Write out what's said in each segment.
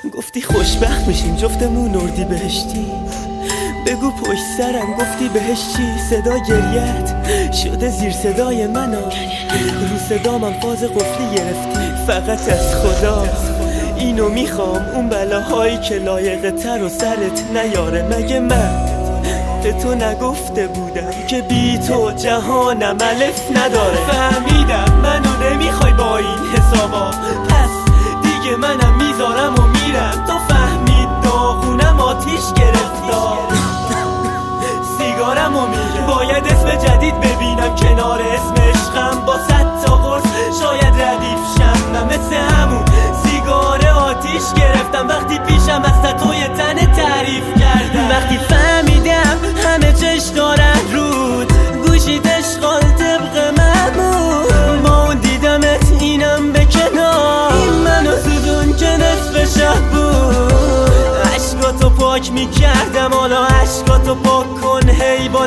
گفتی خوشبخت میشیم جفتمون اردی بهشتی. بگو پشت سرم گفتی بهش چی؟ صدا گریت شده زیر صدای منو، رو صدامم فاز قفلی گرفتی. فقط از خدا اینو میخوام، اون بلاهایی که لایقه تر و سرت نیاره. مگه من به تو نگفته بودم که بی تو جهانم الف نداره؟ فهمیدم منو نمیخوای با این حسابا، پس دیگه منم میذارم و میرم. تا فهمید داغونم آتیش گرفتار، سیگارم و میرم. باید اسم جدید ببینم کنار اسم عشقم، با 100 تا قرص شاید ردیف شم. من مثل همون سیگار آتیش گرفتم وقتی پیشم از تتوی تن تعریف کردم. وقتی فهمیدم همه چش دارن رود، گوشید اشغال طبق معمول. با اون دیدمت اینم به کنار، این منو سوزون که نصف شب بود. عشقاتو پاک میکردم، حالا عشقاتو پاک کن هی با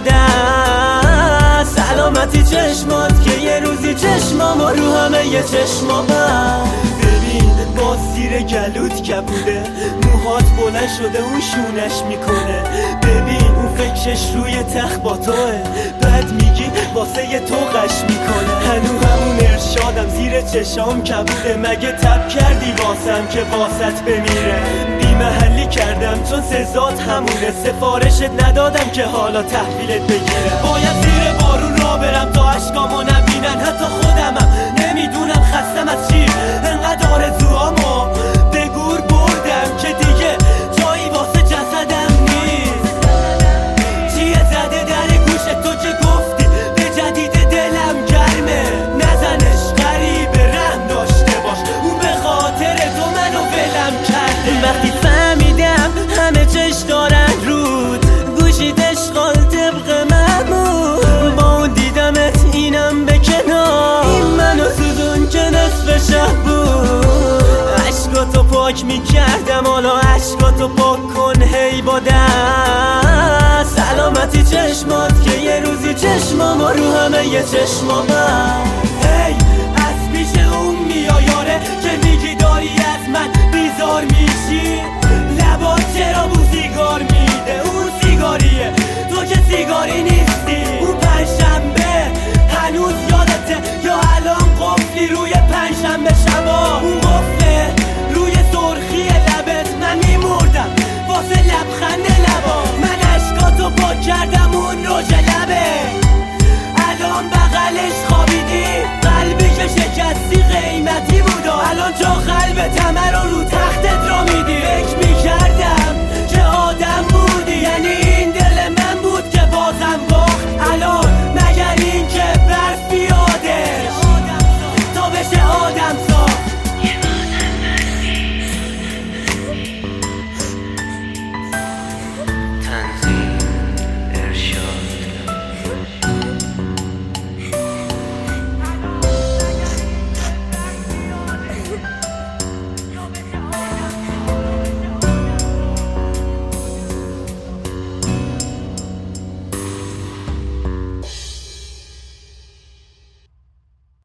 دست. سلامتی چشمات که یه روزی چشمام و رو همه یه چشمام. ببین با سیر گلوت کبوده، موهات بلند شده اون شونش میکنه. ببین اون فکرش روی تخت با توه، بعد میگی واسه یه تو قش میکنه. هنو همون ارشادم زیر چشام کبوده، مگه تب کردی واسم که واسط بمیره؟ بی محلی کردم چون سزات همونه، سفارشت ندادم که حالا تحویلت بگیره. باید زیر بارون را برم تا عشقامو نبینن حتی خودمم. نمیدونم خستم از چی، انقدر آرزوامو به گور بردم که دیگه جایی واسه جسدم نیست. چیه زده در گوشت تو که گفتی به جدید دلم گرمه؟ نزنش غریبه، رحم داشته باش، اون به خاطر تو منو ولم کرده. وقتی فهمیدم همه چش دارن رود، گوشید اشغال طبق معمول. با اون دیدمت اینم به کنار، این منو سوزون که نصف شب بود. عشقاتو پاک میکردم، حالا عشقاتو پاک کن هی با دست. سلامتی چشمات که یه روزی چشمام و رو همه یه چشمام.